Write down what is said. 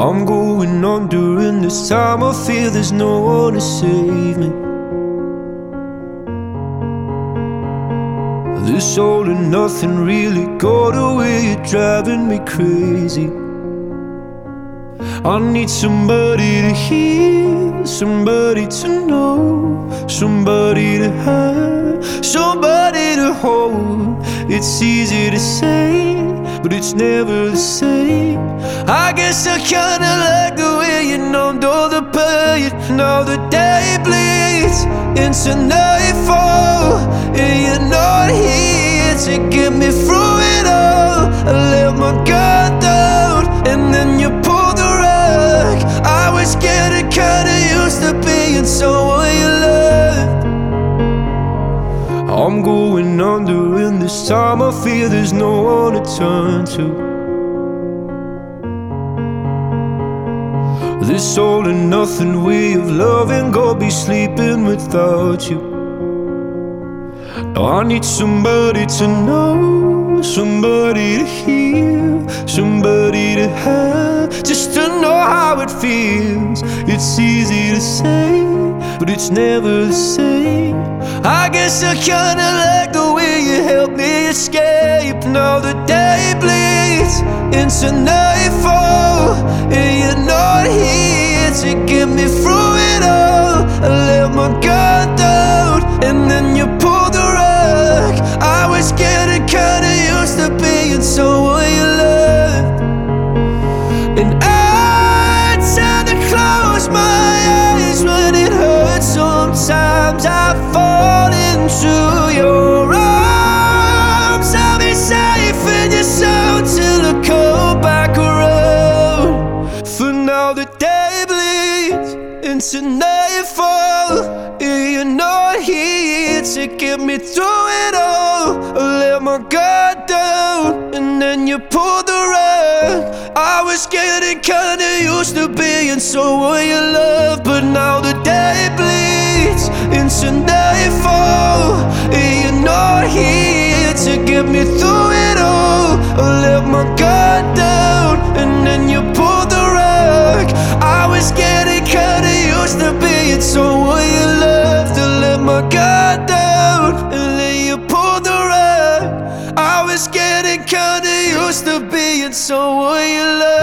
I'm going on during this time. I feel there's no one to save me. This all and nothing really got away. You're driving me crazy. I need somebody to hear, somebody to know, somebody to have, somebody to hold. It's easy to say, but it's never the same. I guess I kinda like the way you numbed all the pain. Now the day bleeds into nightfall, and you're not here to get me through it all. I let my guard down, and then you pulled the rug. I was getting kinda used to being someone you loved. I'm going under in this time. I feel there's no one to turn to. This all and nothing way of loving, go be sleeping without you. Now I need somebody to know, somebody to hear, somebody to have, just to know how it feels. It's easy to say, but it's never the same. I guess I kinda like the way you helped me escape. Now the day bleeds into nightfall, and you're not here to get me through it all. I let my guard down, and then you pulled the rug. I was getting kinda used to being someone you loved, and I tend to close my eyes when it hurts. Sometimes I fall into your arms. I'll be safe in your soul till I come back around. For now the day bleeds into nightfall, and you're not here to get me through it all. I let my guard down, and then you pulled the rug. I was getting kinda used to being someone you love, but now the day bleeds into nightfall, and you're not here to get me through it all. I let my guard down, and then you pulled the rug. I was getting kinda used to being someone you loved. I let my guard down, and then you pulled the rug. I was getting kinda used to being someone you loved.